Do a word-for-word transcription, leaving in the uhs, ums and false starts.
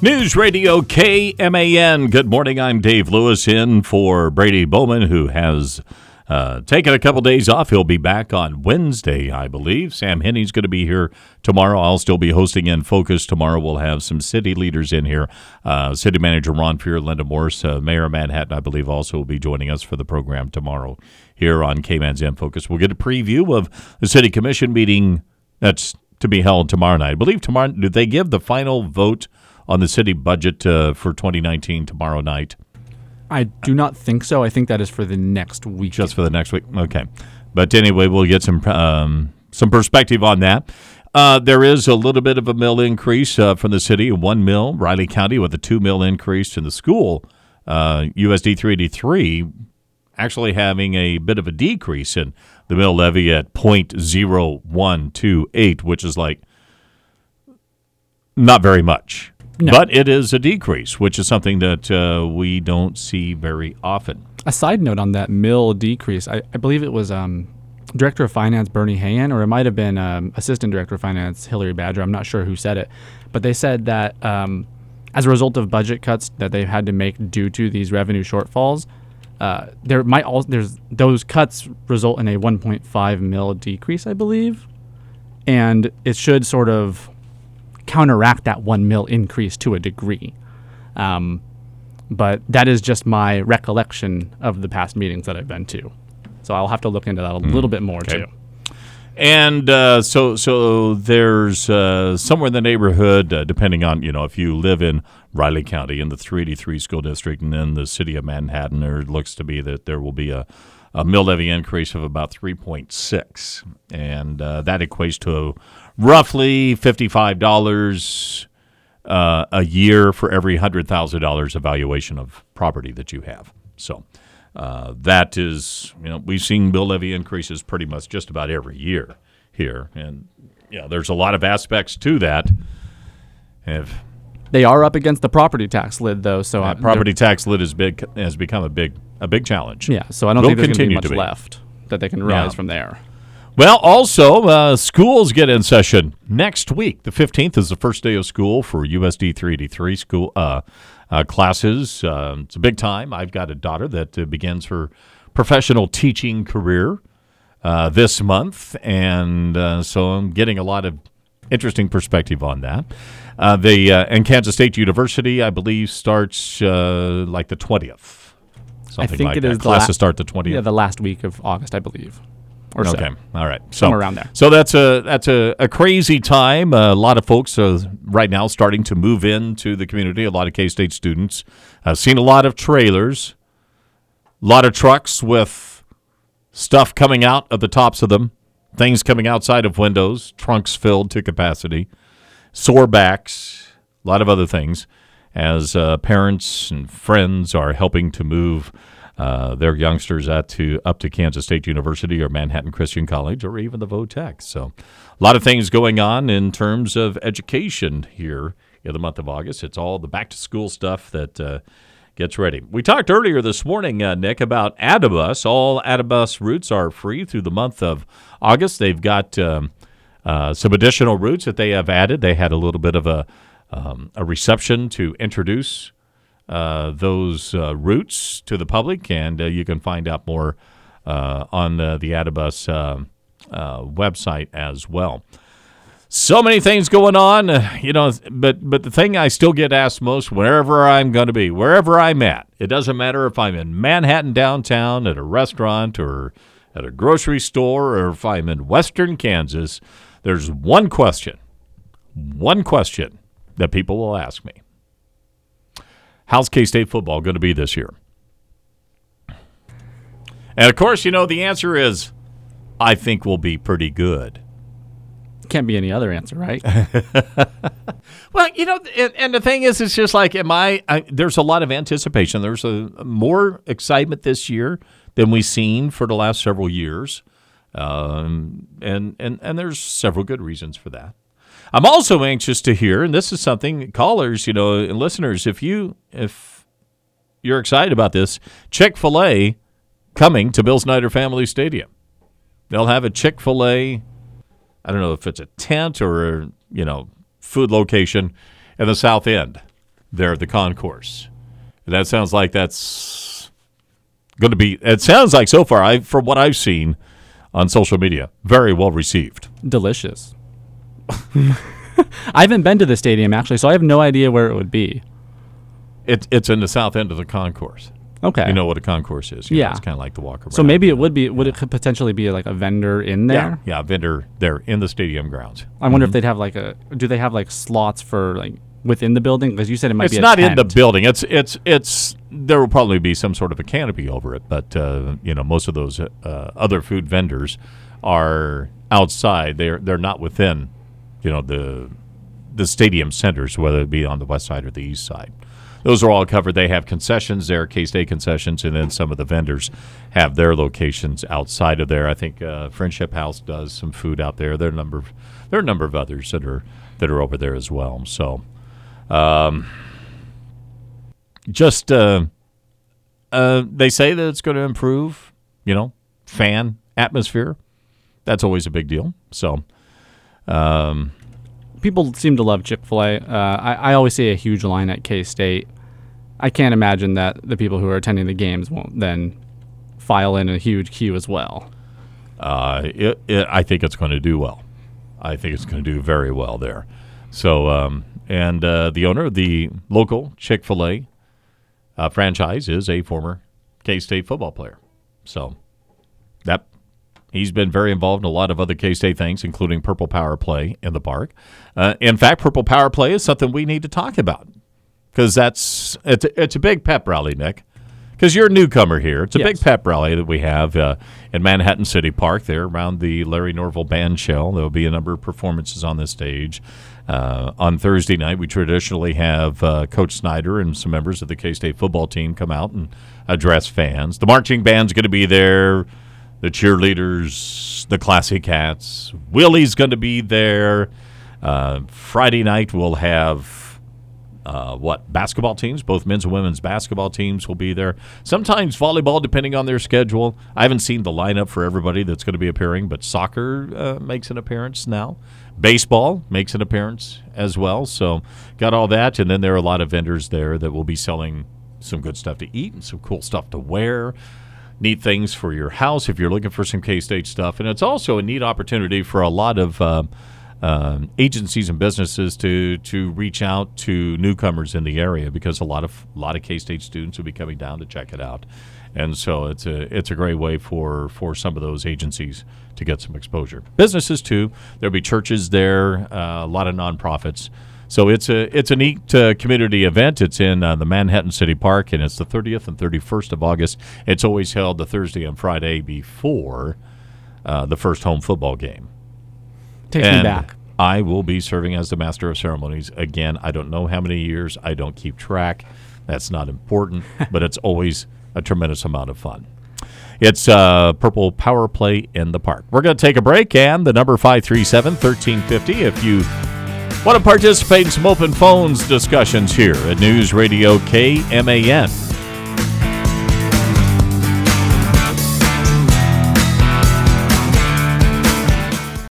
News Radio K M A N. Good morning. I'm Dave Lewis in for Brady Bowman, who has uh, taken a couple days off. He'll be back on Wednesday, I believe. Sam Henney's going to be here tomorrow. I'll still be hosting In Focus tomorrow. We'll have some city leaders in here. Uh, City Manager Ron Fear, Linda Morse, uh, Mayor of Manhattan, I believe, also will be joining us for the program tomorrow here on K-Man's In Focus. We'll get a preview of the City Commission meeting that's to be held tomorrow night. I believe tomorrow, do they give the final vote on the city budget uh, for twenty nineteen tomorrow night? I do not think so. I think that is for the next week. Just for the next week? Okay. But anyway, we'll get some um, some perspective on that. Uh, there is a little bit of a mill increase uh, from the city, one mill, Riley County with a two mill increase in the school. Uh, U S D three eighty-three actually having a bit of a decrease in the mill levy at zero point zero one two eight, which is like not very much. No. But it is a decrease, which is something that uh, we don't see very often. A side note on that mill decrease, I, I believe it was um, Director of Finance Bernie Hayan, or it might have been um, Assistant Director of Finance Hillary Badger. I'm not sure who said it. But they said that um, as a result of budget cuts that they've had to make due to these revenue shortfalls, uh, there might also there's those cuts result in a one point five mil decrease, I believe. And it should sort of counteract that one mil increase to a degree. Um, but that is just my recollection of the past meetings that I've been to. So I'll have to look into that a mm, little bit more okay. too. And uh, so so there's uh, somewhere in the neighborhood, uh, depending on, you know, if you live in Riley County in the three eighty-three school district and then the city of Manhattan, there looks to be that there will be a, a mill levy increase of about three point six. And uh, that equates to a roughly fifty-five dollars uh, a year for every one hundred thousand dollars evaluation of property that you have. So uh, that is, you know, we've seen mill levy increases pretty much just about every year here. And, yeah, you know, there's a lot of aspects to that. If they are up against the property tax lid, though. So uh, property tax lid is big, has become a big a big challenge. Yeah, so I don't Will think there's going to be much be. left that they can rise yeah. from there. Well, also, uh, schools get in session next week. The fifteenth is the first day of school for U S D three eighty-three school uh, uh, classes. Uh, it's a big time. I've got a daughter that uh, begins her professional teaching career uh, this month, and uh, so I'm getting a lot of interesting perspective on that. Uh, the uh, and Kansas State University, I believe, starts uh, like the twentieth. Something I think like it that. is Classes la- start the twentieth. Yeah, the last week of August, I believe. Or okay, so. all right, so, somewhere around there. So that's a that's a, a crazy time. Uh, a lot of folks are right now starting to move into the community. A lot of K-State students. I've seen a lot of trailers, a lot of trucks with stuff coming out of the tops of them, things coming outside of windows, trunks filled to capacity, sore backs, a lot of other things. As uh, parents and friends are helping to move Uh, their youngsters at to up to Kansas State University or Manhattan Christian College or even the Votech. So a lot of things going on in terms of education here in the month of August. It's all the back-to-school stuff that uh, gets ready. We talked earlier this morning, uh, Nick, about Adibus. All Adibus routes are free through the month of August. They've got um, uh, some additional routes that they have added. They had a little bit of a, um, a reception to introduce Uh, those uh, routes to the public, and uh, you can find out more uh, on uh, the Adibus uh, uh, website as well. So many things going on, uh, you know, but but the thing I still get asked most, wherever I'm going to be, wherever I'm at, it doesn't matter if I'm in Manhattan downtown at a restaurant or at a grocery store or if I'm in western Kansas, there's one question, one question that people will ask me. How's K-State football going to be this year? And, of course, you know, the answer is, I think we'll be pretty good. Can't be any other answer, right? Well, you know, and, and the thing is, it's just like, am I, I, there's a lot of anticipation. There's a more excitement this year than we've seen for the last several years. Um, and, and, and there's several good reasons for that. I'm also anxious to hear, and this is something callers, you know, and listeners, if you if you're excited about this, Chick-fil-A coming to Bill Snyder Family Stadium. They'll have a Chick-fil-A, I don't know if it's a tent or a, you know, food location in the South End. there at the concourse. That sounds like that's going to be, it sounds like so far, I from what I've seen on social media, very well received. Delicious. I haven't been to the stadium, actually, so I have no idea where it would be. It, it's in the south end of the concourse. Okay. You know what a concourse is. You Yeah. know, it's kind of like the walk around. So maybe it would be, would it could potentially be like a vendor in there? Yeah, yeah, a vendor there in the stadium grounds. I wonder if they'd have like a, do they have like slots for like within the building? Because you said it might It's be a not in the tent. building. It's it's it's there will probably be some sort of a canopy over it, but uh, you know, most of those uh, other food vendors are outside. They're they're not within, you know, the the stadium centers, whether it be on the west side or the east side. Those are all covered. They have concessions there, K-State concessions, and then some of the vendors have their locations outside of there. I think uh, Friendship House does some food out there. There are a number of, there are a number of others that are that are over there as well. So, um, just uh, uh, they say that it's going to improve, you know, fan atmosphere. That's always a big deal. So, um, People seem to love Chick-fil-A. Uh, I, I always see a huge line at K-State. I can't imagine that the people who are attending the games won't then file in a huge queue as well. uh, it, it, I think it's going to do well. I think it's going to do very well there. So, um, and uh, the owner of the local Chick-fil-A uh, franchise is a former K-State football player. So, that he's been very involved in a lot of other K-State things, including Purple Power Play in the park. Uh, in fact, Purple Power Play is something we need to talk about because that's it's a, it's a big pep rally, Nick. Because you're a newcomer here. It's a Yes. big pep rally that we have uh, in Manhattan City Park there around the Larry Norville Band Shell. There will be a number of performances on this stage. Uh, on Thursday night, we traditionally have uh, Coach Snyder and some members of the K-State football team come out and address fans. The marching band's going to be there. The cheerleaders, the Classy Cats. Willie's going to be there. Uh, Friday night we'll have, uh, what, basketball teams? Both men's and women's basketball teams will be there. Sometimes volleyball, depending on their schedule. I haven't seen the lineup for everybody that's going to be appearing, but soccer uh, makes an appearance now. Baseball makes an appearance as well. So got all that. And then there are a lot of vendors there that will be selling some good stuff to eat and some cool stuff to wear. Neat things for your house if you're looking for some K-State stuff. And it's also a neat opportunity for a lot of uh, uh, agencies and businesses to to reach out to newcomers in the area because a lot of a lot of K-State students will be coming down to check it out. And so it's a it's a great way for, for some of those agencies to get some exposure. Businesses, too. There'll be churches there, uh, a lot of nonprofits. So it's a it's a neat uh, community event. It's in uh, the Manhattan City Park, and it's the thirtieth and thirty-first of August. It's always held the Thursday and Friday before uh, the first home football game. Takes and me back. I will be serving as the Master of Ceremonies. Again, I don't know how many years. I don't keep track. That's not important, but it's always a tremendous amount of fun. It's uh, Purple Power Play in the park. We're going to take a break, and the number five three seven, one three five zero if you want to participate in some open phones discussions here at News Radio K M A N.